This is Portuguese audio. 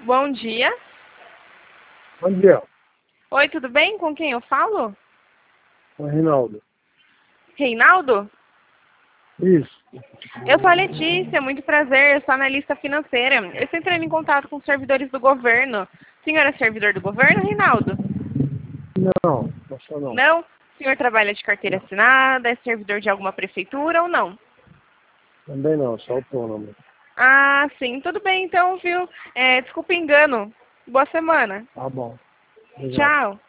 Bom dia. Bom dia. Oi, tudo bem? Com quem eu falo? É o Reinaldo. Reinaldo? Isso. Eu sou a Letícia, muito prazer, eu sou analista financeira. Eu estou entrando em contato com os servidores do governo. O senhor é servidor do governo, Reinaldo? Não, não não. Não? O senhor trabalha de carteira assinada, é servidor de alguma prefeitura ou não? Também não, sou autônomo. Ah, sim, tudo bem então, viu? Desculpa o engano. Boa semana. Tá bom. Obrigado. Tchau.